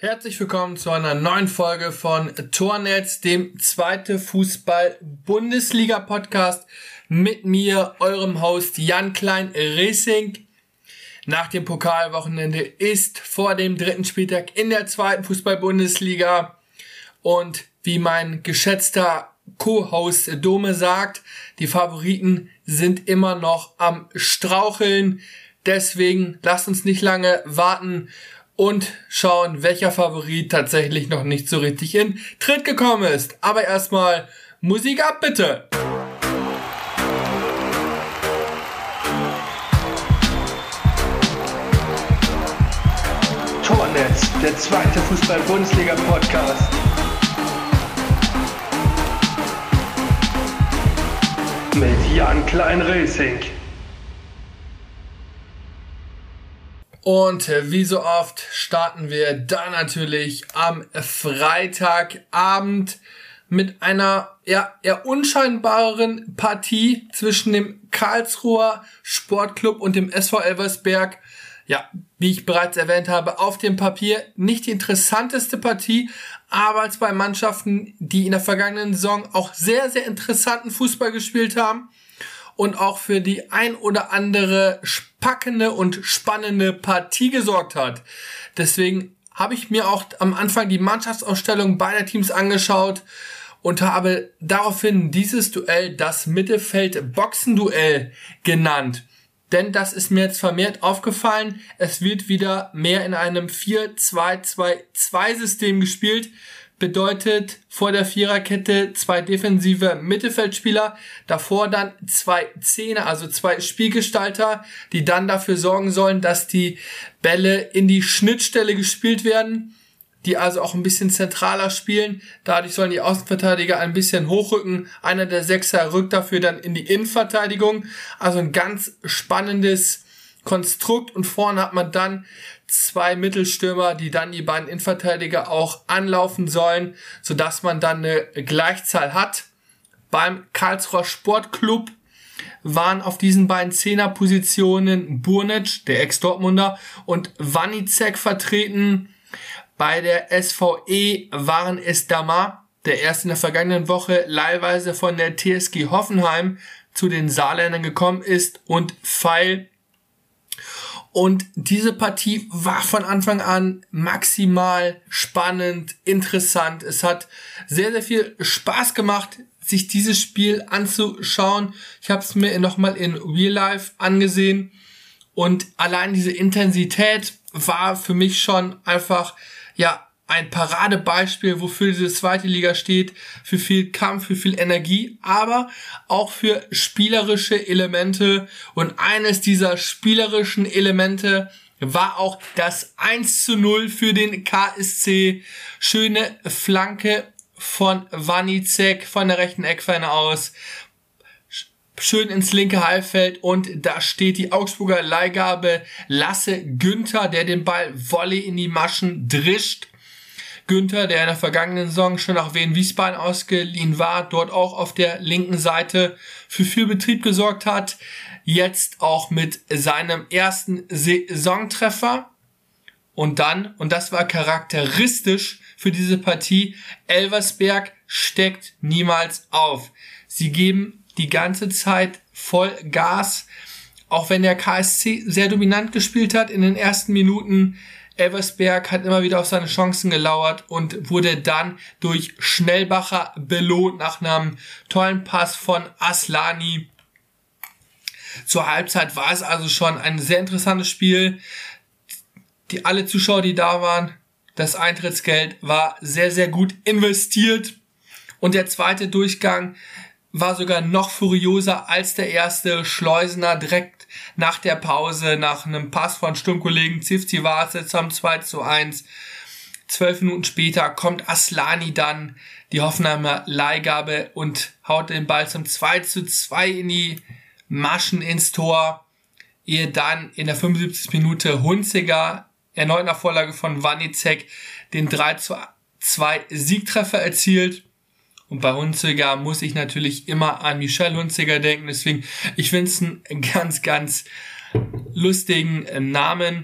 Herzlich willkommen zu einer neuen Folge von Tornetz, dem zweite Fußball-Bundesliga-Podcast mit mir, eurem Host Jan Klein-Racing. Nach dem Pokalwochenende ist vor dem dritten Spieltag in der zweiten Fußball-Bundesliga und wie mein geschätzter Co-Host Dome sagt, die Favoriten sind immer noch am Straucheln. Deswegen lasst uns nicht lange warten und schauen, welcher Favorit tatsächlich noch nicht so richtig in Tritt gekommen ist. Aber erstmal Musik ab, bitte! Tornetz, der zweite Fußball-Bundesliga-Podcast. Mit Jan Klein-Racing. Und wie so oft starten wir dann natürlich am Freitagabend mit einer eher unscheinbaren Partie zwischen dem Karlsruher Sportclub und dem SV Elversberg. Ja, wie ich bereits erwähnt habe, auf dem Papier nicht die interessanteste Partie, aber als bei Mannschaften, die in der vergangenen Saison auch sehr, sehr interessanten Fußball gespielt haben und auch für die ein oder andere packende und spannende Partie gesorgt hat. Deswegen habe ich mir auch am Anfang die Mannschaftsausstellung beider Teams angeschaut und habe daraufhin dieses Duell das Mittelfeld-Boxen-Duell genannt. Denn das ist mir jetzt vermehrt aufgefallen. Es wird wieder mehr in einem 4-2-2-2-System gespielt. Bedeutet vor der Viererkette 2 defensive Mittelfeldspieler, davor dann 2 Zehner, also 2 Spielgestalter, die dann dafür sorgen sollen, dass die Bälle in die Schnittstelle gespielt werden, die also auch ein bisschen zentraler spielen. Dadurch sollen die Außenverteidiger ein bisschen hochrücken. Einer der Sechser rückt dafür dann in die Innenverteidigung. Also ein ganz spannendes Konstrukt und vorne hat man dann 2 Mittelstürmer, die dann die beiden Innenverteidiger auch anlaufen sollen, sodass man dann eine Gleichzahl hat. Beim Karlsruher Sportclub waren auf diesen beiden Zehnerpositionen Burnic, der Ex-Dortmunder, und Wanicek vertreten. Bei der SVE waren es Damar, der erst in der vergangenen Woche leihweise von der TSG Hoffenheim zu den Saarländern gekommen ist, und Pfeil. Und diese Partie war von Anfang an maximal spannend, interessant. Es hat sehr, sehr viel Spaß gemacht, sich dieses Spiel anzuschauen. Ich habe es mir nochmal in Real Life angesehen und allein diese Intensität war für mich schon einfach, ja, ein Paradebeispiel, wofür diese zweite Liga steht, für viel Kampf, für viel Energie, aber auch für spielerische Elemente. Und eines dieser spielerischen Elemente war auch das 1:0 für den KSC. Schöne Flanke von Wanicek von der rechten Eckfahne aus. Schön ins linke Halbfeld und da steht die Augsburger Leihgabe Lasse Günther, der den Ball Volley in die Maschen drischt. Günther, der in der vergangenen Saison schon nach Wien-Wiesbaden ausgeliehen war, dort auch auf der linken Seite für viel Betrieb gesorgt hat, jetzt auch mit seinem ersten Saisontreffer. Und dann, und das war charakteristisch für diese Partie, Elversberg steckt niemals auf. Sie geben die ganze Zeit voll Gas, auch wenn der KSC sehr dominant gespielt hat in den ersten Minuten. Elversberg hat immer wieder auf seine Chancen gelauert und wurde dann durch Schnellbacher belohnt nach einem tollen Pass von Aslani. Zur Halbzeit war es also schon ein sehr interessantes Spiel. Alle Zuschauer, die da waren, das Eintrittsgeld war sehr, sehr gut investiert. Und der zweite Durchgang war sogar noch furioser als der erste. Schleusener direkt nach der Pause, nach einem Pass von Sturmkollegen Zivci-Vase zum 2:1. 12 Minuten später kommt Aslani dann, die Hoffenheimer Leihgabe, und haut den Ball zum 2:2 in die Maschen ins Tor, ehe dann in der 75. Minute Hunziger erneut nach Vorlage von Wanicek den 3:2 Siegtreffer erzielt. Und bei Hunziger muss ich natürlich immer an Michel Hunziger denken. Deswegen, ich finde es einen ganz, ganz lustigen Namen.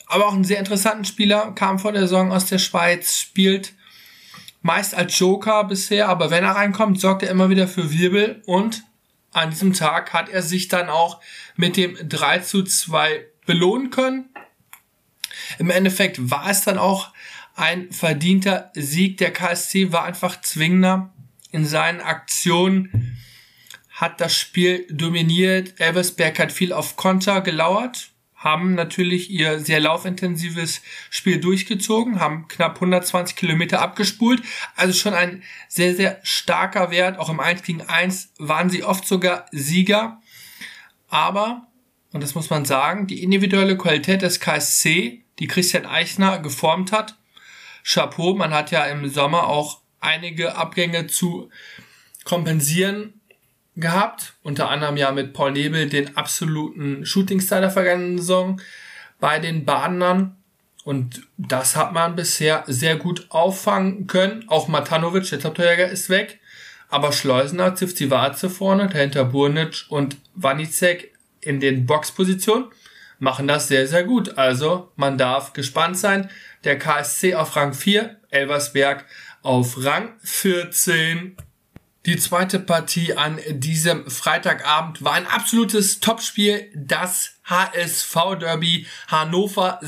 aber auch einen sehr interessanten Spieler, kam vor der Saison aus der Schweiz, spielt meist als Joker bisher, aber wenn er reinkommt, sorgt er immer wieder für Wirbel und an diesem Tag hat er sich dann auch mit dem 3:2 belohnen können. Im Endeffekt war es dann auch ein verdienter Sieg. Der KSC war einfach zwingender in seinen Aktionen, hat das Spiel dominiert. Elversberg hat viel auf Konter gelauert, haben natürlich ihr sehr laufintensives Spiel durchgezogen, haben knapp 120 Kilometer abgespult. Also schon ein sehr, sehr starker Wert. Auch im 1 gegen 1 waren sie oft sogar Sieger. Aber, und das muss man sagen, die individuelle Qualität des KSC, die Christian Eichner geformt hat, Chapeau, man hat ja im Sommer auch einige Abgänge zu kompensieren gehabt, unter anderem ja mit Paul Nebel, den absoluten Shootingstar der vergangenen Saison bei den Badenern, und das hat man bisher sehr gut auffangen können. Auch Matanovic, der Top-Torjäger, ist weg, aber Schleusener, Zivcivace vorne, dahinter Burnic und Wanicek in den Boxpositionen machen das sehr, sehr gut. Also man darf gespannt sein. Der KSC auf Rang 4, Elversberg auf Rang 14. Die zweite Partie an diesem Freitagabend war ein absolutes Topspiel, das HSV-Derby Hannover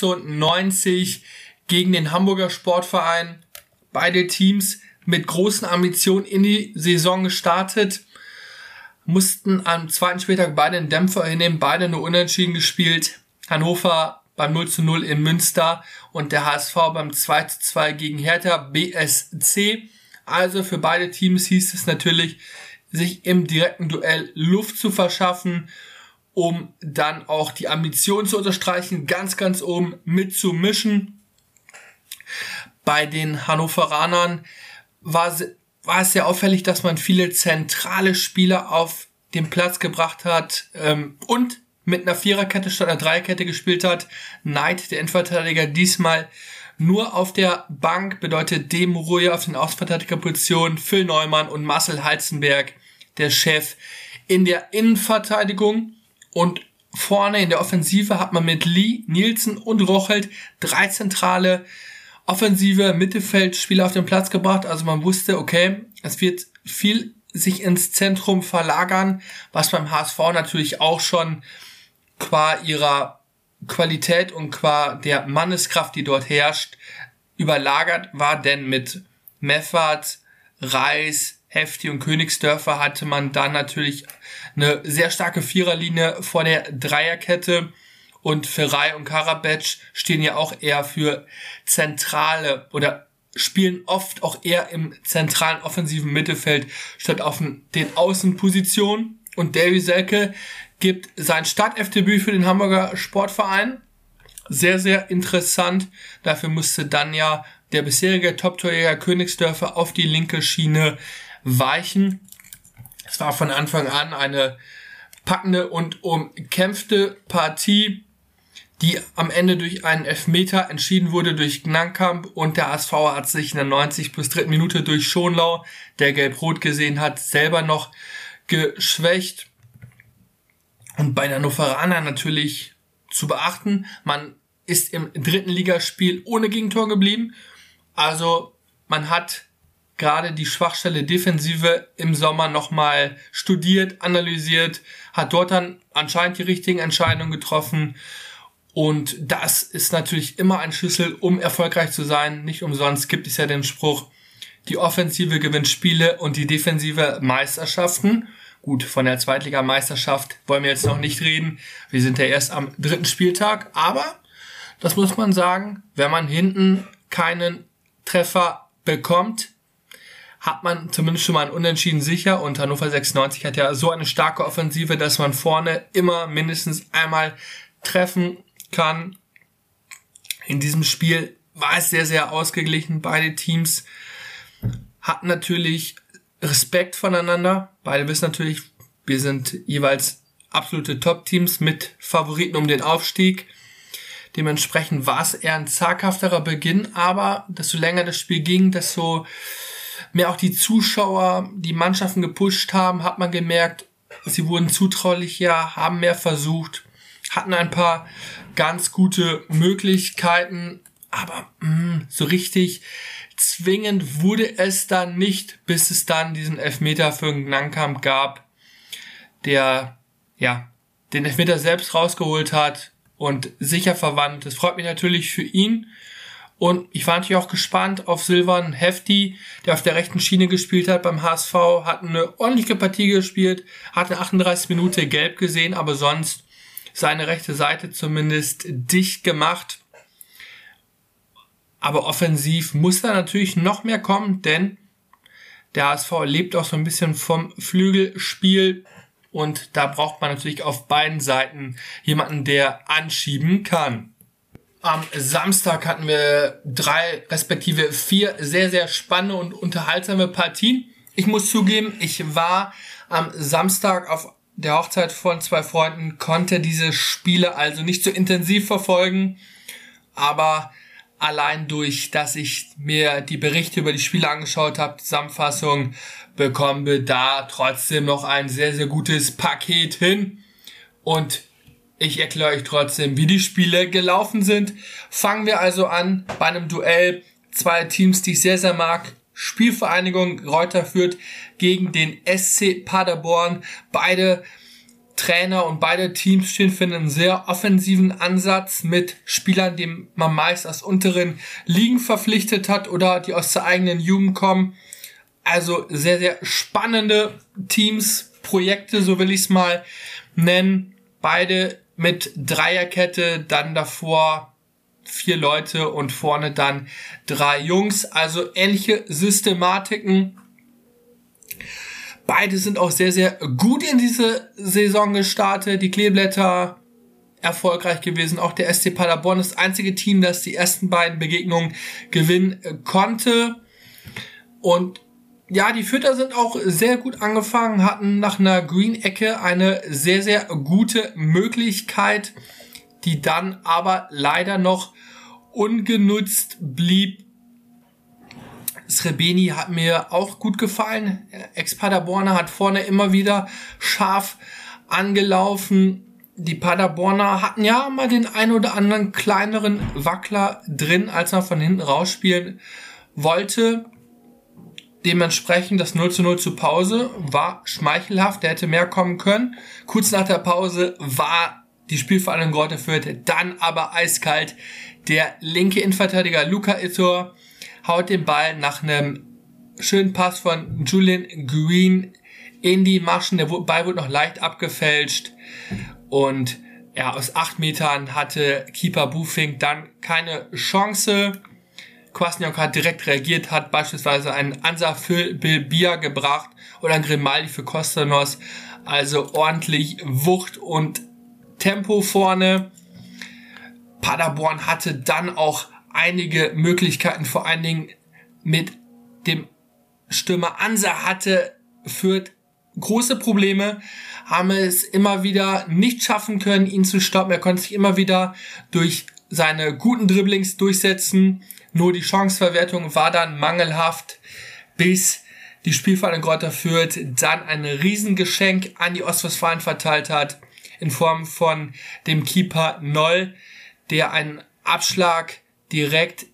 96 gegen den Hamburger Sportverein. Beide Teams mit großen Ambitionen in die Saison gestartet, mussten am zweiten Spieltag beide einen Dämpfer hinnehmen, beide nur unentschieden gespielt. Hannover beim 0:0 in Münster und der HSV beim 2:2 gegen Hertha BSC. Also für beide Teams hieß es natürlich, sich im direkten Duell Luft zu verschaffen, um dann auch die Ambition zu unterstreichen, ganz, ganz oben mitzumischen. Bei den Hannoveranern war es sehr auffällig, dass man viele zentrale Spieler auf den Platz gebracht hat und mit einer Viererkette statt einer Dreierkette gespielt hat. Knight, der Innenverteidiger, diesmal nur auf der Bank, bedeutet Demuroye auf den Außenverteidigerpositionen, Phil Neumann und Marcel Halzenberg, der Chef in der Innenverteidigung. Und vorne in der Offensive hat man mit Lee, Nielsen und Rochelt 3 zentrale offensive Mittelfeldspieler auf den Platz gebracht. Also man wusste, okay, es wird viel sich ins Zentrum verlagern, was beim HSV natürlich auch schon qua ihrer Qualität und qua der Manneskraft, die dort herrscht, überlagert war, denn mit Meffert, Reis, Hefti und Königsdörfer hatte man dann natürlich eine sehr starke Viererlinie vor der Dreierkette, und Ferrei und Karabetsch stehen ja auch eher für zentrale oder spielen oft auch eher im zentralen offensiven Mittelfeld statt auf den Außenpositionen. Und Davy Selke gibt sein Startelfdebüt für den Hamburger Sportverein. Sehr, sehr interessant. Dafür musste dann ja der bisherige Top-Torjäger Königsdörfer auf die linke Schiene weichen. Es war von Anfang an eine packende und umkämpfte Partie, die am Ende durch einen Elfmeter entschieden wurde durch Gnankamp, und der HSV hat sich in der 90+3. Minute durch Schonlau, der gelb-rot gesehen hat, selber noch geschwächt. Und bei den Hannoveranern natürlich zu beachten, man ist im 3. Ligaspiel ohne Gegentor geblieben. Also man hat gerade die Schwachstelle Defensive im Sommer nochmal studiert, analysiert, hat dort dann anscheinend die richtigen Entscheidungen getroffen. Und das ist natürlich immer ein Schlüssel, um erfolgreich zu sein. Nicht umsonst gibt es ja den Spruch, die Offensive gewinnt Spiele und die Defensive Meisterschaften. Gut, von der Zweitligameisterschaft wollen wir jetzt noch nicht reden. Wir sind ja erst am 3. Spieltag. Aber, das muss man sagen, wenn man hinten keinen Treffer bekommt, hat man zumindest schon mal ein Unentschieden sicher. Und Hannover 96 hat ja so eine starke Offensive, dass man vorne immer mindestens einmal treffen kann. In diesem Spiel war es sehr, sehr ausgeglichen. Beide Teams hatten natürlich Respekt voneinander. Beide wissen natürlich, wir sind jeweils absolute Top-Teams mit Favoriten um den Aufstieg. Dementsprechend war es eher ein zaghafterer Beginn, aber desto länger das Spiel ging, desto mehr auch die Zuschauer, die Mannschaften gepusht haben, hat man gemerkt, sie wurden zutraulicher, haben mehr versucht, hatten ein paar ganz gute Möglichkeiten, aber so richtig zwingend wurde es dann nicht, bis es dann diesen Elfmeter für Gnankamp gab, der den Elfmeter selbst rausgeholt hat und sicher verwandt. Das freut mich natürlich für ihn. Und ich war natürlich auch gespannt auf Silvan Hefti, der auf der rechten Schiene gespielt hat beim HSV, hat eine ordentliche Partie gespielt, hat in 38 Minuten gelb gesehen, aber sonst seine rechte Seite zumindest dicht gemacht. Aber offensiv muss da natürlich noch mehr kommen, denn der HSV lebt auch so ein bisschen vom Flügelspiel und da braucht man natürlich auf beiden Seiten jemanden, der anschieben kann. Am Samstag hatten wir 3 respektive 4 sehr, sehr spannende und unterhaltsame Partien. Ich muss zugeben, ich war am Samstag auf der Hochzeit von 2 Freunden, konnte diese Spiele also nicht so intensiv verfolgen, aber allein durch, dass ich mir die Berichte über die Spiele angeschaut habe, Zusammenfassung, bekommen wir da trotzdem noch ein sehr, sehr gutes Paket hin. Und ich erkläre euch trotzdem, wie die Spiele gelaufen sind. Fangen wir also an bei einem Duell. 2 Teams, die ich sehr, sehr mag. Spielvereinigung Greuther Fürth gegen den SC Paderborn. Beide Trainer und beide Teams stehen für einen sehr offensiven Ansatz mit Spielern, die man meist aus unteren Ligen verpflichtet hat oder die aus der eigenen Jugend kommen. Also sehr, sehr spannende Teams, Projekte, so will ich es mal nennen. Beide mit Dreierkette, dann davor 4 Leute und vorne dann 3 Jungs. Also ähnliche Systematiken. Beide sind auch sehr, sehr gut in diese Saison gestartet. Die Kleeblätter erfolgreich gewesen. Auch der SC Paderborn ist das einzige Team, das die ersten beiden Begegnungen gewinnen konnte. Und ja, die Fürther sind auch sehr gut angefangen, hatten nach einer Green-Ecke eine sehr, sehr gute Möglichkeit, die dann aber leider noch ungenutzt blieb. Srebeni hat mir auch gut gefallen. Ex-Paderborner hat vorne immer wieder scharf angelaufen. Die Paderborner hatten ja mal den ein oder anderen kleineren Wackler drin, als man von hinten rausspielen wollte. Dementsprechend das 0:0 zur Pause war schmeichelhaft, der hätte mehr kommen können. Kurz nach der Pause war die Spielvereinigung Greuther Fürth dann aber eiskalt. Der linke Innenverteidiger Luca Itor haut den Ball nach einem schönen Pass von Julian Green in die Maschen. Der Ball wurde noch leicht abgefälscht und ja, aus 8 Metern hatte Keeper Buffing dann keine Chance. Kwasniok hat direkt reagiert, hat beispielsweise einen Ansa für Bilbia gebracht oder einen Grimaldi für Kostanos. Also ordentlich Wucht und Tempo vorne. Paderborn hatte dann auch einige Möglichkeiten, vor allen Dingen mit dem Stürmer Ansa hatte Fürth große Probleme, haben es immer wieder nicht schaffen können, ihn zu stoppen. Er konnte sich immer wieder durch seine guten Dribblings durchsetzen. Nur die Chanceverwertung war dann mangelhaft, bis die Spielvereinigung Greuther Fürth dann ein Riesengeschenk an die Ostwestfalen verteilt hat, in Form von dem Keeper Noll, der einen Abschlag direkt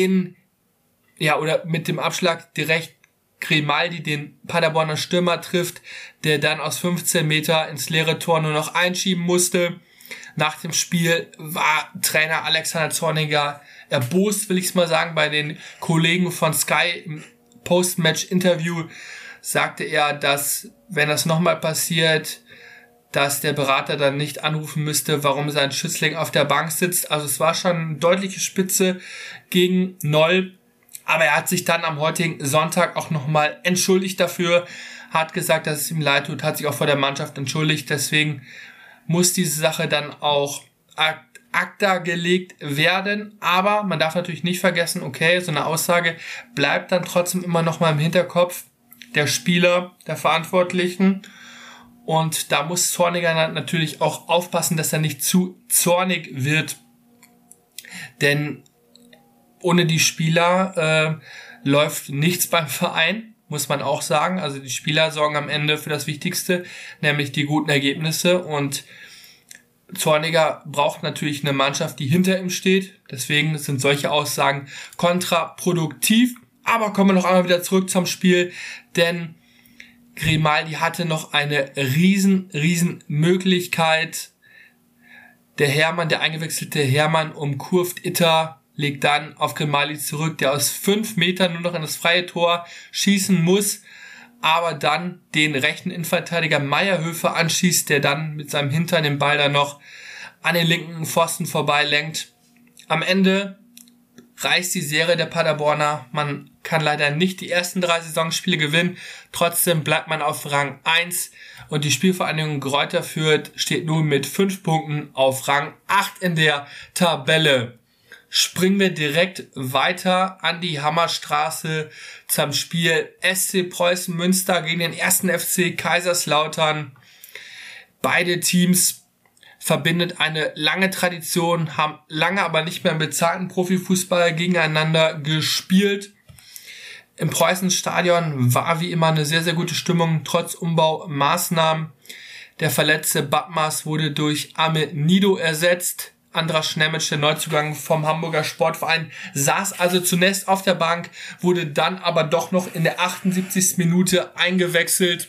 mit dem Abschlag direkt Grimaldi, den Paderborner Stürmer, trifft, der dann aus 15 Meter ins leere Tor nur noch einschieben musste. Nach dem Spiel war Trainer Alexander Zorniger erbost, will ich es mal sagen, bei den Kollegen von Sky. Im Post-Match-Interview sagte er, dass, wenn das nochmal passiert, dass der Berater dann nicht anrufen müsste, warum sein Schützling auf der Bank sitzt. Also es war schon eine deutliche Spitze gegen Noll. Aber er hat sich dann am heutigen Sonntag auch nochmal entschuldigt dafür, hat gesagt, dass es ihm leid tut, hat sich auch vor der Mannschaft entschuldigt. Deswegen muss diese Sache dann auch ad acta gelegt werden. Aber man darf natürlich nicht vergessen, okay, so eine Aussage bleibt dann trotzdem immer noch mal im Hinterkopf der Spieler, der Verantwortlichen. Und da muss Zorniger natürlich auch aufpassen, dass er nicht zu zornig wird. Denn ohne die Spieler läuft nichts beim Verein, muss man auch sagen. Also die Spieler sorgen am Ende für das Wichtigste, nämlich die guten Ergebnisse. Und Zorniger braucht natürlich eine Mannschaft, die hinter ihm steht. Deswegen sind solche Aussagen kontraproduktiv. Aber kommen wir noch einmal wieder zurück zum Spiel, denn Grimaldi hatte noch eine riesen Möglichkeit. Der eingewechselte Hermann umkurvt Itter, legt dann auf Grimaldi zurück, der aus 5 Metern nur noch in das freie Tor schießen muss, aber dann den rechten Innenverteidiger Meyerhöfer anschießt, der dann mit seinem Hintern den Ball dann noch an den linken Pfosten vorbeilenkt. Am Ende reicht die Serie der Paderborner. Man kann leider nicht die ersten 3 Saisonspiele gewinnen. Trotzdem bleibt man auf Rang 1 und die Spielvereinigung Greuther Fürth steht nun mit 5 Punkten auf Rang 8 in der Tabelle. Springen wir direkt weiter an die Hammerstraße zum Spiel SC Preußen Münster gegen den 1. FC Kaiserslautern. Beide Teams verbindet eine lange Tradition, haben lange aber nicht mehr im bezahlten Profifußball gegeneinander gespielt. Im Preußen-Stadion war wie immer eine sehr gute Stimmung, trotz Umbaumaßnahmen. Der verletzte Badmas wurde durch Ahmed Nido ersetzt. Andras Schnemitsch, der Neuzugang vom Hamburger Sportverein, saß also zunächst auf der Bank, wurde dann aber doch noch in der 78. Minute eingewechselt.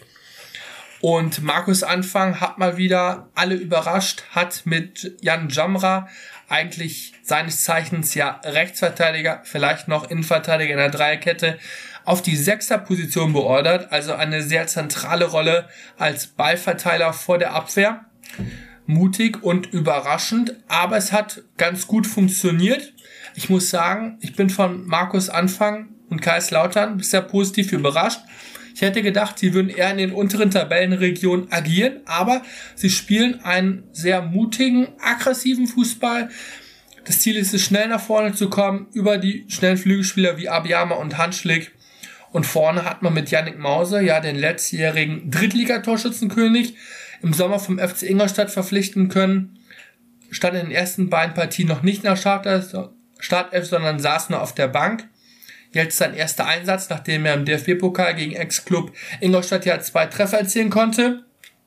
Und Markus Anfang hat mal wieder alle überrascht, hat mit Jan Jamra, eigentlich seines Zeichens ja Rechtsverteidiger, vielleicht noch Innenverteidiger in der Dreierkette, auf die 6er Position beordert, also eine sehr zentrale Rolle als Ballverteiler vor der Abwehr. Mutig und überraschend, aber es hat ganz gut funktioniert. Ich muss sagen, ich bin von Markus Anfang und Kaiserslautern sehr positiv überrascht. Ich hätte gedacht, sie würden eher in den unteren Tabellenregionen agieren, aber sie spielen einen sehr mutigen, aggressiven Fußball. Das Ziel ist es, schnell nach vorne zu kommen, über die schnellen Flügelspieler wie Abiyama und Hanschlik. Und vorne hat man mit Yannick Mause, ja den letztjährigen Drittligatorschützenkönig, im Sommer vom FC Ingolstadt verpflichten können. Stand in den ersten beiden Partien noch nicht in der Startelf, sondern saß nur auf der Bank. Jetzt sein erster Einsatz, nachdem er im DFB-Pokal gegen Ex-Club Ingolstadt ja 2 Treffer erzielen konnte.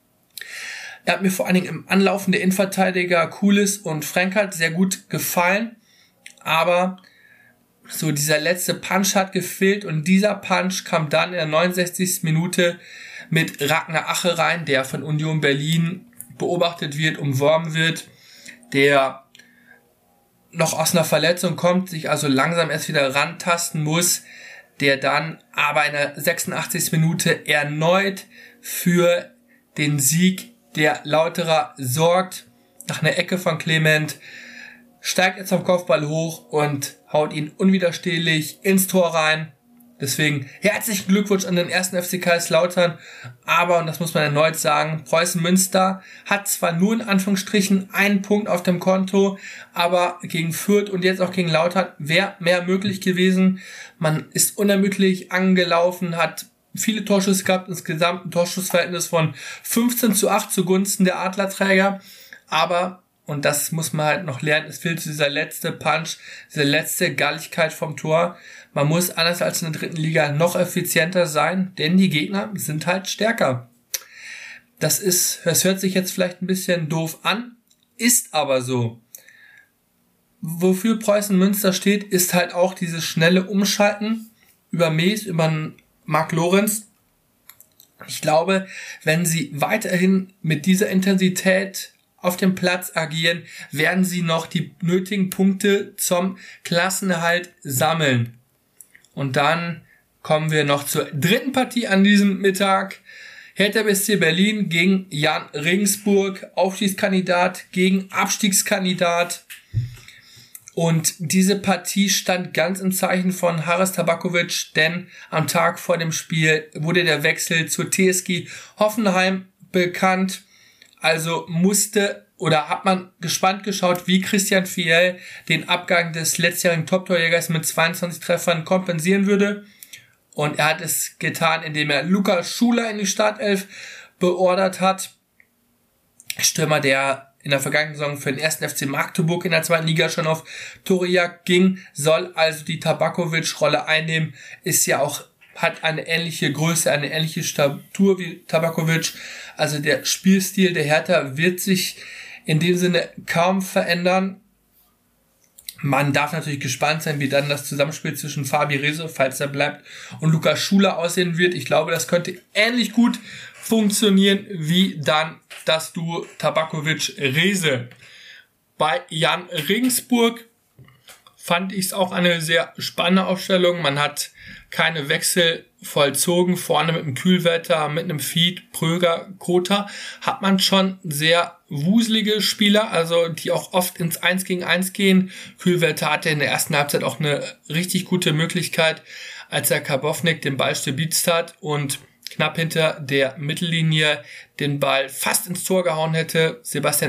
Er hat mir vor allen Dingen im Anlaufen der Innenverteidiger Kulis und Frankert sehr gut gefallen, aber so dieser letzte Punch hat gefehlt und dieser Punch kam dann in der 69. Minute mit Ragnar Ache rein, der von Union Berlin beobachtet wird, umworben wird, der noch aus einer Verletzung kommt, sich also langsam erst wieder rantasten muss, der dann aber in der 86. Minute erneut für den Sieg der Lauterer sorgt. Nach einer Ecke von Clement steigt er zum Kopfball hoch und haut ihn unwiderstehlich ins Tor rein. Deswegen herzlichen Glückwunsch an den 1. FC Kaiserslautern, aber, und das muss man erneut sagen, Preußen Münster hat zwar nur in Anführungsstrichen einen Punkt auf dem Konto, aber gegen Fürth und jetzt auch gegen Lautern wäre mehr möglich gewesen. Man ist unermüdlich angelaufen, hat viele Torschüsse gehabt, insgesamt ein Torschussverhältnis von 15:8 zugunsten der Adlerträger, aber, und das muss man halt noch lernen, es fehlt dieser letzte Punch, diese letzte Galligkeit vom Tor. Man muss anders als in der 3. Liga noch effizienter sein, denn die Gegner sind halt stärker. Das hört sich jetzt vielleicht ein bisschen doof an, ist aber so. Wofür Preußen Münster steht, ist halt auch dieses schnelle Umschalten über Mees, über Marc Lorenz. Ich glaube, wenn sie weiterhin mit dieser Intensität auf dem Platz agieren, werden sie noch die nötigen Punkte zum Klassenerhalt sammeln. Und dann kommen wir noch zur 3. Partie an diesem Mittag. Hertha BSC Berlin gegen Jan Regensburg, Aufstiegskandidat gegen Abstiegskandidat. Und diese Partie stand ganz im Zeichen von Haris Tabakovic, denn am Tag vor dem Spiel wurde der Wechsel zur TSG Hoffenheim bekannt. Also hat man gespannt geschaut, wie Christian Fiel den Abgang des letztjährigen Top-Torjägers mit 22 Treffern kompensieren würde. Und er hat es getan, indem er Lukas Schuler in die Startelf beordert hat. Stürmer, der in der vergangenen Saison für den 1. FC Magdeburg in der 2. Liga schon auf Torejagd ging, soll also die Tabakovic-Rolle einnehmen, hat eine ähnliche Größe, eine ähnliche Statur wie Tabakovic. Also der Spielstil der Hertha wird sich in dem Sinne kaum verändern. Man darf natürlich gespannt sein, wie dann das Zusammenspiel zwischen Fabi Rehse, falls er bleibt, und Lukas Schuler aussehen wird. Ich glaube, das könnte ähnlich gut funktionieren wie dann das Duo Tabakovic-Rehse. Bei Jan Regensburg fand ich es auch eine sehr spannende Aufstellung. Man hat keine Wechsel vollzogen. Vorne mit einem Kühlwetter, mit einem Feed, Pröger, Kota hat man schon sehr wuselige Spieler, also die auch oft ins 1 gegen 1 gehen. Kühlwetter hatte in der ersten Halbzeit auch eine richtig gute Möglichkeit, als er Karbovnik den Ball stibitzt hat und knapp hinter der Mittellinie den Ball fast ins Tor gehauen hätte.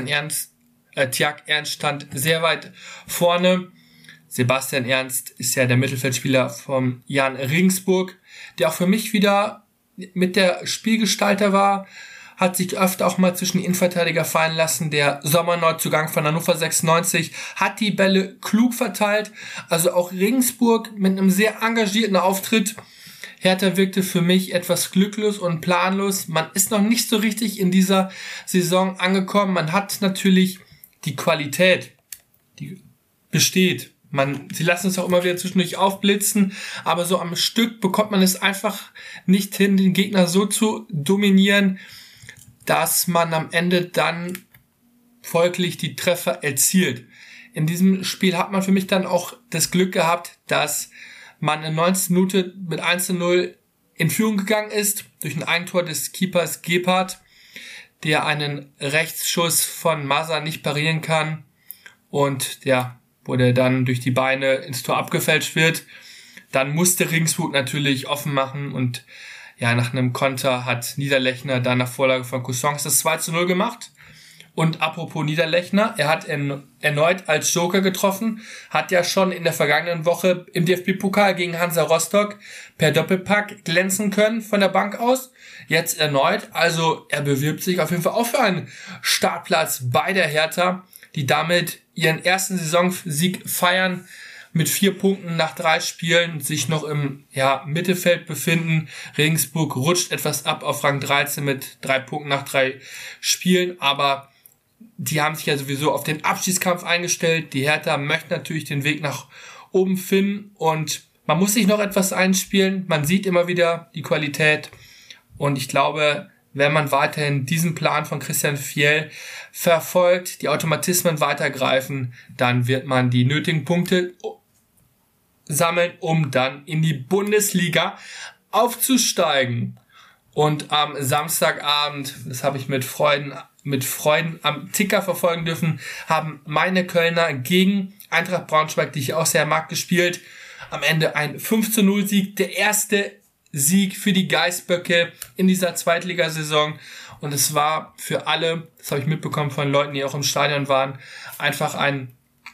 Tjag Ernst stand sehr weit vorne. Sebastian Ernst ist ja der Mittelfeldspieler von Jan Regensburg, der auch für mich wieder mit der Spielgestalter war, hat sich öfter auch mal zwischen die Innenverteidiger fallen lassen. Der Sommerneuzugang von Hannover 96 hat die Bälle klug verteilt. Also auch Regensburg mit einem sehr engagierten Auftritt. Hertha wirkte für mich etwas glücklos und planlos. Man ist noch nicht so richtig in dieser Saison angekommen. Man hat natürlich die Qualität, die besteht. Sie lassen es auch immer wieder zwischendurch aufblitzen, aber so am Stück bekommt man es einfach nicht hin, den Gegner so zu dominieren, dass man am Ende dann folglich die Treffer erzielt. In diesem Spiel hat man für mich dann auch das Glück gehabt, dass man in 19 Minuten mit 1:0 in Führung gegangen ist, durch ein Eigentor des Keepers Gebhardt, der einen Rechtsschuss von Massa nicht parieren kann und wo der dann durch die Beine ins Tor abgefälscht wird. Dann musste Regensburg natürlich offen machen und nach einem Konter hat Niederlechner dann nach Vorlage von Coussons das 2:0 gemacht. Und apropos Niederlechner, er hat erneut als Joker getroffen, hat ja schon in der vergangenen Woche im DFB-Pokal gegen Hansa Rostock per Doppelpack glänzen können von der Bank aus. Jetzt erneut, also er bewirbt sich auf jeden Fall auch für einen Startplatz bei der Hertha, die damit ihren ersten Saisonsieg feiern, mit 4 Punkten nach 3 Spielen, sich noch im Mittelfeld befinden. Regensburg rutscht etwas ab auf Rang 13 mit 3 Punkten nach 3 Spielen, aber die haben sich ja sowieso auf den Abstiegskampf eingestellt. Die Hertha möchte natürlich den Weg nach oben finden und man muss sich noch etwas einspielen. Man sieht immer wieder die Qualität und ich glaube, wenn man weiterhin diesen Plan von Christian Fjell verfolgt, die Automatismen weitergreifen, dann wird man die nötigen Punkte sammeln, um dann in die Bundesliga aufzusteigen. Und am Samstagabend, das habe ich mit Freuden am Ticker verfolgen dürfen, haben meine Kölner gegen Eintracht Braunschweig, die ich auch sehr mag, gespielt. Am Ende ein 5:0 Sieg, der erste Sieg für die Geißböcke in dieser Zweitligasaison. Und es war für alle, das habe ich mitbekommen von Leuten, die auch im Stadion waren, einfach ein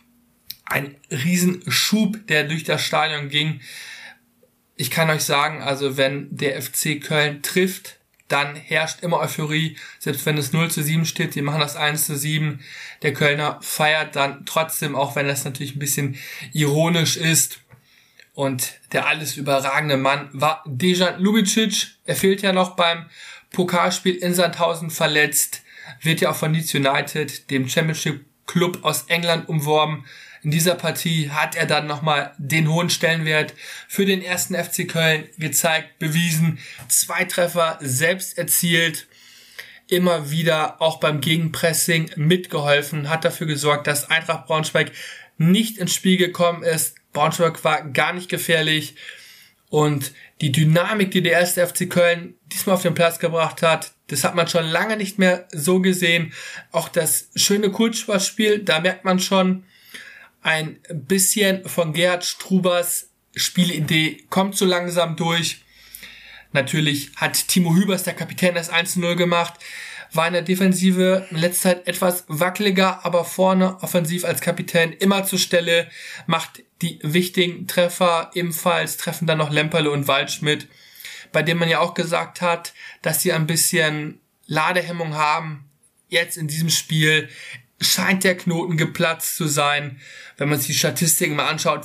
Riesenschub, der durch das Stadion ging. Ich kann euch sagen, also wenn der FC Köln trifft, dann herrscht immer Euphorie, selbst wenn es 0:7 steht, die machen das 1:7. Der Kölner feiert dann trotzdem, auch wenn das natürlich ein bisschen ironisch ist. Und der alles überragende Mann war Dejan Lubicic. Er fehlt ja noch beim Pokalspiel in Sandhausen verletzt, wird ja auch von Leeds United, dem Championship-Club aus England, umworben. In dieser Partie hat er dann nochmal den hohen Stellenwert für den ersten FC Köln gezeigt, bewiesen. 2 Treffer selbst erzielt, immer wieder auch beim Gegenpressing mitgeholfen, hat dafür gesorgt, dass Eintracht Braunschweig nicht ins Spiel gekommen ist. Braunschweig war gar nicht gefährlich und die Dynamik, die der erste FC Köln diesmal auf den Platz gebracht hat, das hat man schon lange nicht mehr so gesehen. Auch das schöne Kurzpassspiel, da merkt man schon, ein bisschen von Gerhard Strubers Spielidee kommt so langsam durch. Natürlich hat Timo Hübers, der Kapitän, das 1:0 gemacht. War in der Defensive in letzter Zeit etwas wackeliger, aber vorne offensiv als Kapitän immer zur Stelle, macht die wichtigen Treffer ebenfalls, treffen dann noch Lemperle und Waldschmidt, bei dem man ja auch gesagt hat, dass sie ein bisschen Ladehemmung haben. Jetzt in diesem Spiel scheint der Knoten geplatzt zu sein. Wenn man sich die Statistiken mal anschaut,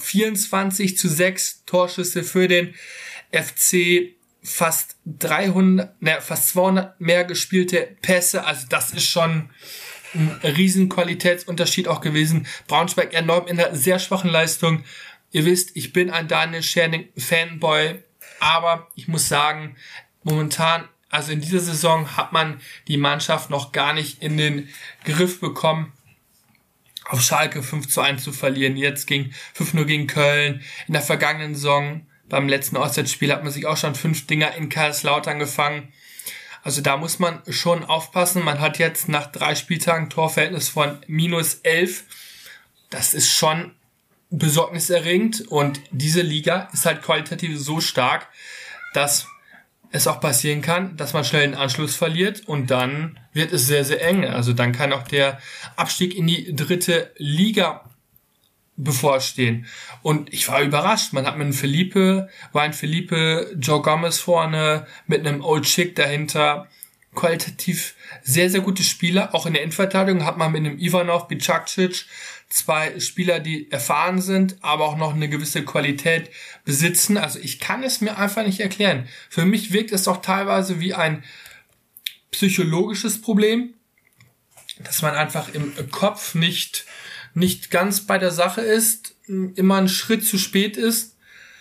24:6 Torschüsse für den FC, fast 200 mehr gespielte Pässe, also das ist schon ein riesen Qualitätsunterschied auch gewesen. Braunschweig erneut in einer sehr schwachen Leistung. Ihr wisst, ich bin ein Daniel Scherning Fanboy, aber ich muss sagen, momentan, also in dieser Saison hat man die Mannschaft noch gar nicht in den Griff bekommen, auf Schalke 5:1 zu verlieren. Jetzt ging 5-0 gegen Köln. In der vergangenen Saison, beim letzten Auswärtsspiel, hat man sich auch schon 5 Dinger in Kaiserslautern gefangen. Also da muss man schon aufpassen. Man hat jetzt nach 3 Spieltagen ein Torverhältnis von -11. Das ist schon besorgniserregend. Und diese Liga ist halt qualitativ so stark, dass es auch passieren kann, dass man schnell den Anschluss verliert und dann wird es sehr, sehr eng. Also dann kann auch der Abstieg in die 3. Liga bevorstehen. Und ich war überrascht. Man hat mit einem Felipe, Joe Gomez vorne, mit einem Old Chick dahinter. Qualitativ sehr, sehr gute Spieler. Auch in der Innenverteidigung hat man mit einem Ivanov, Bicakcic 2 Spieler, die erfahren sind, aber auch noch eine gewisse Qualität besitzen. Also ich kann es mir einfach nicht erklären. Für mich wirkt es doch teilweise wie ein psychologisches Problem, dass man einfach im Kopf nicht ganz bei der Sache ist, immer einen Schritt zu spät ist.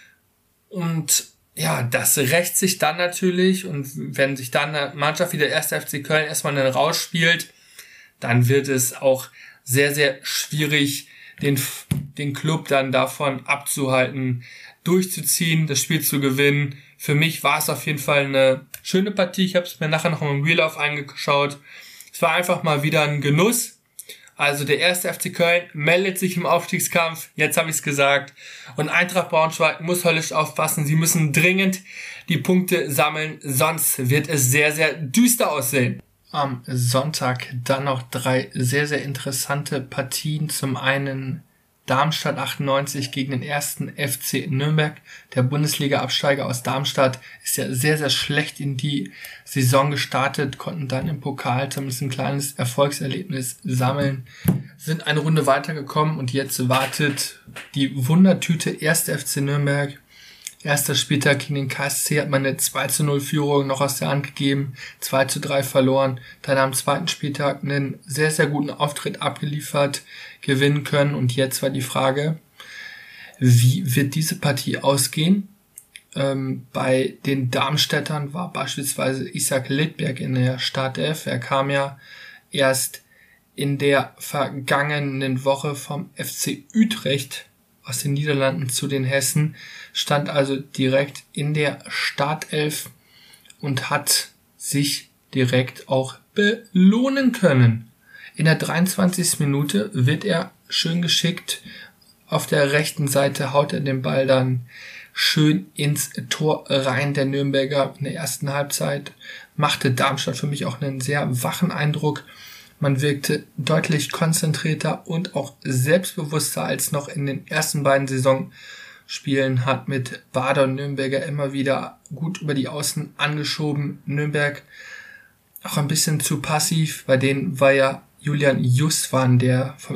Und ja, das rächt sich dann natürlich. Und wenn sich dann eine Mannschaft wie der 1. FC Köln erstmal einen rausspielt, dann wird es auch sehr, sehr schwierig, den Club dann davon abzuhalten, durchzuziehen, das Spiel zu gewinnen. Für mich war es auf jeden Fall eine schöne Partie. Ich habe es mir nachher noch im Real Life angeschaut. Es war einfach mal wieder ein Genuss. Also der 1. FC Köln meldet sich im Aufstiegskampf, jetzt habe ich es gesagt. Und Eintracht Braunschweig muss höllisch aufpassen. Sie müssen dringend die Punkte sammeln, sonst wird es sehr, sehr düster aussehen. Am Sonntag dann noch 3 sehr, sehr interessante Partien. Zum einen Darmstadt 98 gegen den 1. FC Nürnberg. Der Bundesliga-Absteiger aus Darmstadt ist ja sehr, sehr schlecht in die Saison gestartet, konnten dann im Pokal zumindest ein kleines Erfolgserlebnis sammeln, sind eine Runde weitergekommen und jetzt wartet die Wundertüte 1. FC Nürnberg. Erster Spieltag gegen den KSC hat man eine 2:0 Führung noch aus der Hand gegeben, 2:3 verloren, dann am zweiten Spieltag einen sehr, sehr guten Auftritt abgeliefert, gewinnen können und jetzt war die Frage, wie wird diese Partie ausgehen? Bei den Darmstädtern war beispielsweise Isaac Lidberg in der Startelf. Er kam ja erst in der vergangenen Woche vom FC Utrecht aus den Niederlanden zu den Hessen, stand also direkt in der Startelf und hat sich direkt auch belohnen können. In der 23. Minute wird er schön geschickt. Auf der rechten Seite haut er den Ball dann schön ins Tor rein. Der Nürnberger in der ersten Halbzeit machte Darmstadt für mich auch einen sehr wachen Eindruck. Man wirkte deutlich konzentrierter und auch selbstbewusster als noch in den ersten beiden Saisonspielen, hat mit Bader und Nürnberger immer wieder gut über die Außen angeschoben. Nürnberg auch ein bisschen zu passiv, bei denen war ja Julian Justwan, der von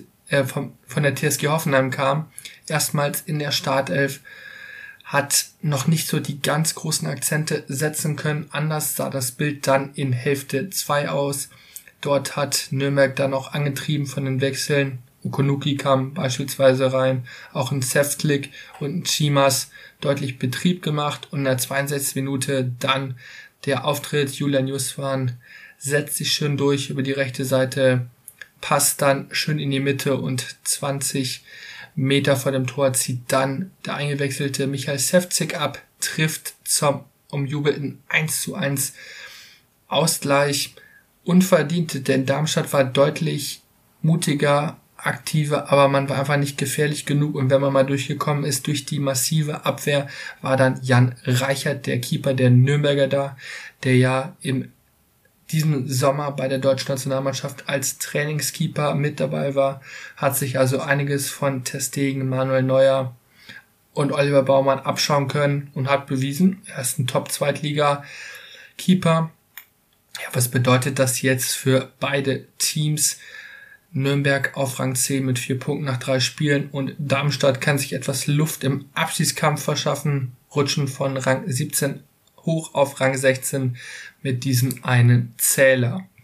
der TSG Hoffenheim kam, erstmals in der Startelf, hat noch nicht so die ganz großen Akzente setzen können. Anders sah das Bild dann in Hälfte 2 aus. Dort hat Nürnberg dann auch angetrieben von den Wechseln. Okunuki kam beispielsweise rein, auch ein Sevtlik und ein Chimas deutlich Betrieb gemacht und in der 62. Minute dann der Auftritt. Julian Justwan setzt sich schön durch über die rechte Seite, passt dann schön in die Mitte und 20 Meter vor dem Tor zieht dann der eingewechselte Michael Sevcik ab, trifft zum umjubelten 1:1 Ausgleich. Unverdient, denn Darmstadt war deutlich mutiger, aktiver, aber man war einfach nicht gefährlich genug und wenn man mal durchgekommen ist durch die massive Abwehr, war dann Jan Reichert, der Keeper der Nürnberger da, der ja in diesem Sommer bei der deutschen Nationalmannschaft als Trainingskeeper mit dabei war, hat sich also einiges von Ter Stegen, Manuel Neuer und Oliver Baumann abschauen können und hat bewiesen, er ist ein Top-Zweitliga-Keeper. Ja, was bedeutet das jetzt für beide Teams? Nürnberg auf Rang 10 mit 4 Punkten nach 3 Spielen und Darmstadt kann sich etwas Luft im Abstiegskampf verschaffen, rutschen von Rang 17 hoch auf Rang 16 mit diesem einen Zähler.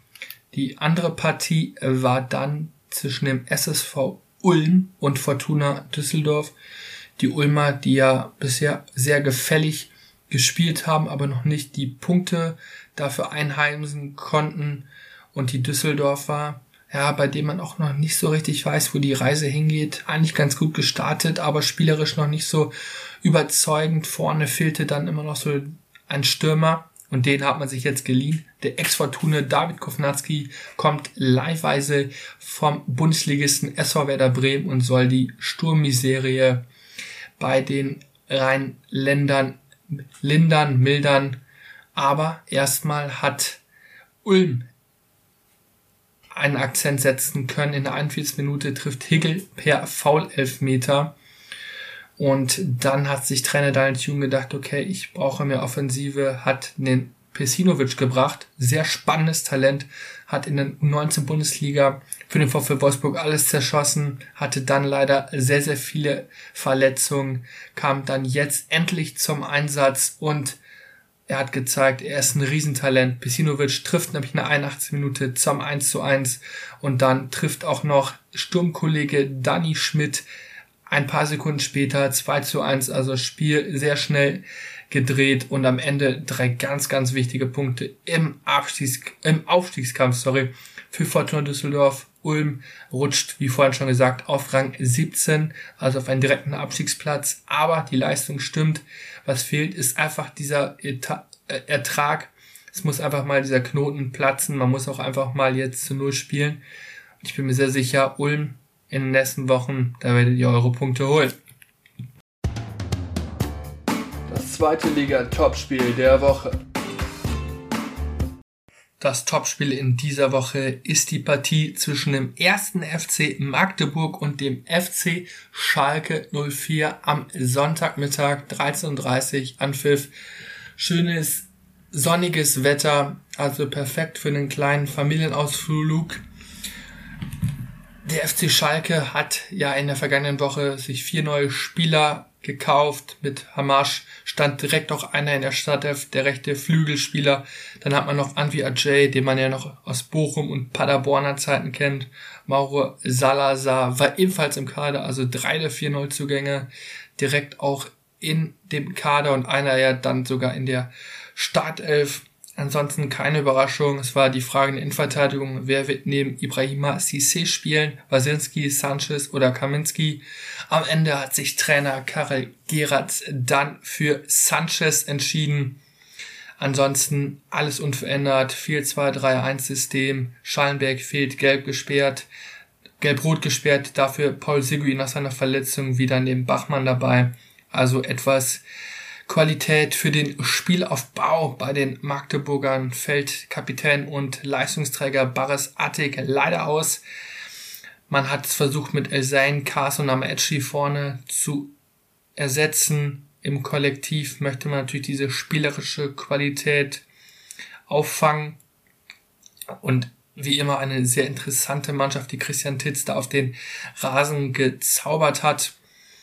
Die andere Partie war dann zwischen dem SSV Ulm und Fortuna Düsseldorf. Die Ulmer, die ja bisher sehr gefällig gespielt haben, aber noch nicht die Punkte dafür einheimsen konnten. Und die Düsseldorfer, ja, bei dem man auch noch nicht so richtig weiß, wo die Reise hingeht. Eigentlich ganz gut gestartet, aber spielerisch noch nicht so überzeugend. Vorne fehlte dann immer noch so ein Stürmer und den hat man sich jetzt geliehen. Der Ex-Fortuna David Kovnatski kommt leihweise vom Bundesligisten SV Werder Bremen und soll die Sturmmiserie bei den Rheinländern mildern. Aber erstmal hat Ulm einen Akzent setzen können. In der 41. Minute trifft Higel per Foul-Elfmeter. Und dann hat sich Trainer Daniel Thune gedacht, okay, ich brauche mehr Offensive, hat den Pesinovic gebracht. Sehr spannendes Talent, hat in der U19-Bundesliga für den VfL Wolfsburg alles zerschossen, hatte dann leider sehr, sehr viele Verletzungen, kam dann jetzt endlich zum Einsatz und er hat gezeigt, er ist ein Riesentalent. Pesinovic trifft nämlich in der 81. Minute zum 1:1 und dann trifft auch noch Sturmkollege Dani Schmidt ein paar Sekunden später 2:1, also Spiel sehr schnell gedreht und am Ende 3 ganz, ganz wichtige Punkte im Aufstiegskampf für Fortuna Düsseldorf. Ulm rutscht, wie vorhin schon gesagt, auf Rang 17, also auf einen direkten Abstiegsplatz, aber die Leistung stimmt. Was fehlt, ist einfach dieser Ertrag. Es muss einfach mal dieser Knoten platzen, man muss auch einfach mal jetzt zu 0 spielen. Ich bin mir sehr sicher, Ulm in den nächsten Wochen, da werdet ihr eure Punkte holen. Das zweite Liga-Topspiel der Woche. Das Topspiel in dieser Woche ist die Partie zwischen dem 1. FC Magdeburg und dem FC Schalke 04 am Sonntagmittag 13:30 Uhr Anpfiff. Schönes, sonniges Wetter, also perfekt für einen kleinen Familienausflug. Der FC Schalke hat ja in der vergangenen Woche sich 4 neue Spieler gekauft. Mit Hamash stand direkt auch einer in der Startelf, der rechte Flügelspieler. Dann hat man noch Anvi Ajay, den man ja noch aus Bochum und Paderborner Zeiten kennt. Mauro Salazar war ebenfalls im Kader, also 3 der 4 Neuzugänge direkt auch in dem Kader und einer ja dann sogar in der Startelf. Ansonsten keine Überraschung. Es war die Frage in der Innenverteidigung, wer wird neben Ibrahima Cissé spielen? Wasilski, Sanchez oder Kaminski? Am Ende hat sich Trainer Karel Geratz dann für Sanchez entschieden. Ansonsten alles unverändert. 4-2-3-1-System. Schallenberg fehlt gelb-rot gesperrt. Dafür Paul Seguin nach seiner Verletzung wieder neben Bachmann dabei. Also etwas Qualität für den Spielaufbau bei den Magdeburgern. Fällt Kapitän und Leistungsträger Baris Attik leider aus. Man hat es versucht mit Elsein, Kars und Amaechi vorne zu ersetzen. Im Kollektiv möchte man natürlich diese spielerische Qualität auffangen. Und wie immer eine sehr interessante Mannschaft, die Christian Titz da auf den Rasen gezaubert hat.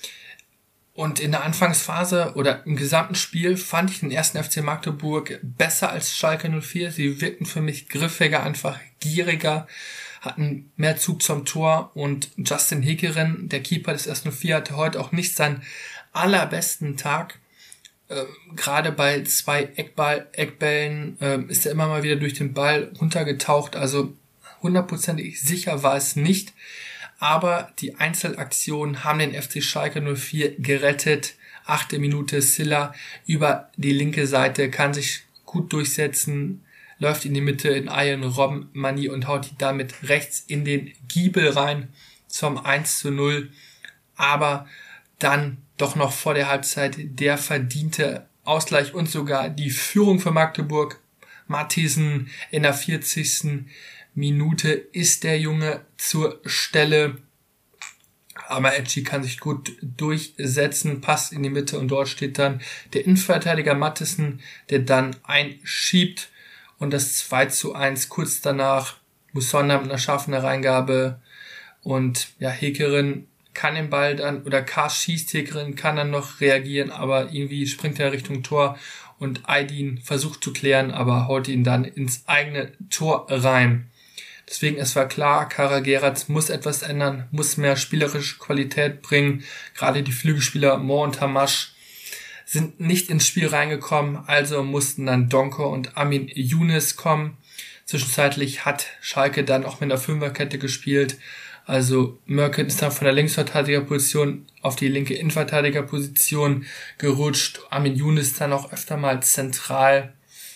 Und in der Anfangsphase oder im gesamten Spiel fand ich den 1. FC Magdeburg besser als Schalke 04. Sie wirkten für mich griffiger, einfach gieriger, hatten mehr Zug zum Tor und Justin Hekeren, der Keeper des 1. 04, hatte heute auch nicht seinen allerbesten Tag. Gerade bei 2 Eckbällen ist er immer mal wieder durch den Ball runtergetaucht, also hundertprozentig sicher war es nicht. Aber die Einzelaktionen haben den FC Schalke 04 gerettet. 8. Minute Silla über die linke Seite, kann sich gut durchsetzen, läuft in die Mitte in Ian Robben Mani und haut die damit rechts in den Giebel rein zum 1:0. Aber dann doch noch vor der Halbzeit der verdiente Ausgleich und sogar die Führung für Magdeburg. Mathisen in der 40. Minute ist der Junge zur Stelle. Amaechi kann sich gut durchsetzen, passt in die Mitte und dort steht dann der Innenverteidiger Mathisen, der dann einschiebt und das 2:1 kurz danach. Musonda mit einer scharfen Hereingabe und ja, Hekeren kann den Ball dann, oder Kars schießt Hekeren, kann dann noch reagieren, aber irgendwie springt er Richtung Tor und Aydin versucht zu klären, aber haut ihn dann ins eigene Tor rein. Deswegen, es war klar, Kara Gerrard muss etwas ändern, muss mehr spielerische Qualität bringen. Gerade die Flügelspieler Mo und Hamash sind nicht ins Spiel reingekommen, also mussten dann Donko und Amin Younes kommen. Zwischenzeitlich hat Schalke dann auch mit der Fünferkette gespielt. Also Mörken ist dann von der Linksverteidigerposition auf die linke Innenverteidigerposition gerutscht. Amin Younes dann auch öfter mal zentral.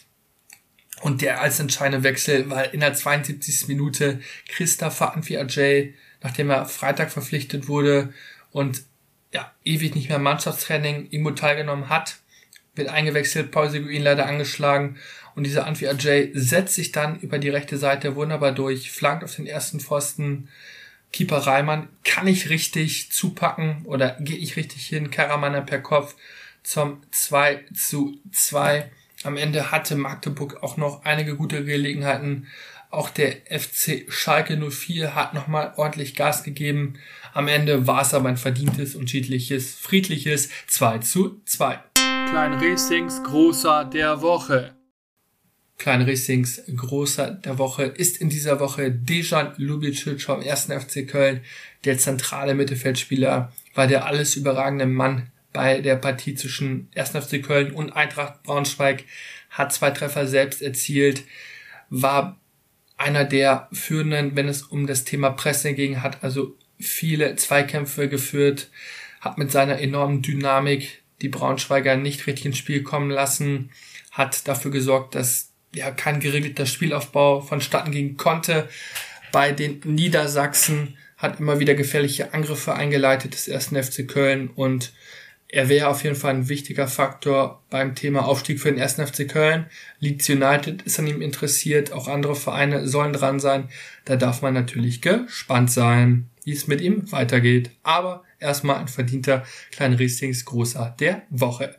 Und der als entscheidende Wechsel war in der 72. Minute Christopher Antwi-Ajay, nachdem er Freitag verpflichtet wurde und ewig nicht mehr im Mannschaftstraining irgendwo teilgenommen hat, wird eingewechselt, Paul Seguin leider angeschlagen und dieser Antwi-Ajay setzt sich dann über die rechte Seite wunderbar durch, flankt auf den ersten Pfosten, Keeper Reimann kann nicht richtig zupacken oder geht nicht richtig hin, Karaman per Kopf zum 2:2. Am Ende hatte Magdeburg auch noch einige gute Gelegenheiten. Auch der FC Schalke 04 hat nochmal ordentlich Gas gegeben. Am Ende war es aber ein verdientes und friedliches 2:2. Klein Racings Großer der Woche. Klein Racings Großer der Woche ist in dieser Woche Dejan Ljubicic vom 1. FC Köln. Der zentrale Mittelfeldspieler war der alles überragende Mann bei der Partie zwischen 1. FC Köln und Eintracht Braunschweig, hat 2 Treffer selbst erzielt, war einer der Führenden, wenn es um das Thema Pressing ging, hat also viele Zweikämpfe geführt, hat mit seiner enormen Dynamik die Braunschweiger nicht richtig ins Spiel kommen lassen, hat dafür gesorgt, dass kein geregelter Spielaufbau vonstatten gehen konnte. Bei den Niedersachsen hat immer wieder gefährliche Angriffe eingeleitet des 1. FC Köln und er wäre auf jeden Fall ein wichtiger Faktor beim Thema Aufstieg für den 1. FC Köln. Leeds United ist an ihm interessiert, auch andere Vereine sollen dran sein. Da darf man natürlich gespannt sein, wie es mit ihm weitergeht. Aber erstmal ein verdienter Klein Racings Großer der Woche.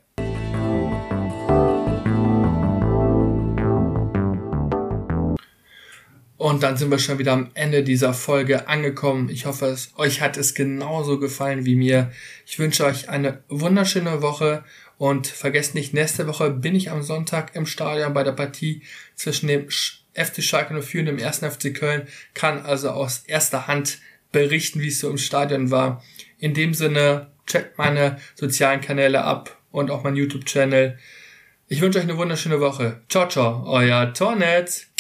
Und dann sind wir schon wieder am Ende dieser Folge angekommen. Ich hoffe, euch hat es genauso gefallen wie mir. Ich wünsche euch eine wunderschöne Woche und vergesst nicht, nächste Woche bin ich am Sonntag im Stadion bei der Partie zwischen dem FC Schalke 04 und dem 1. FC Köln. Kann also aus erster Hand berichten, wie es so im Stadion war. In dem Sinne, checkt meine sozialen Kanäle ab und auch meinen YouTube-Channel. Ich wünsche euch eine wunderschöne Woche. Ciao, ciao, euer Tornetz.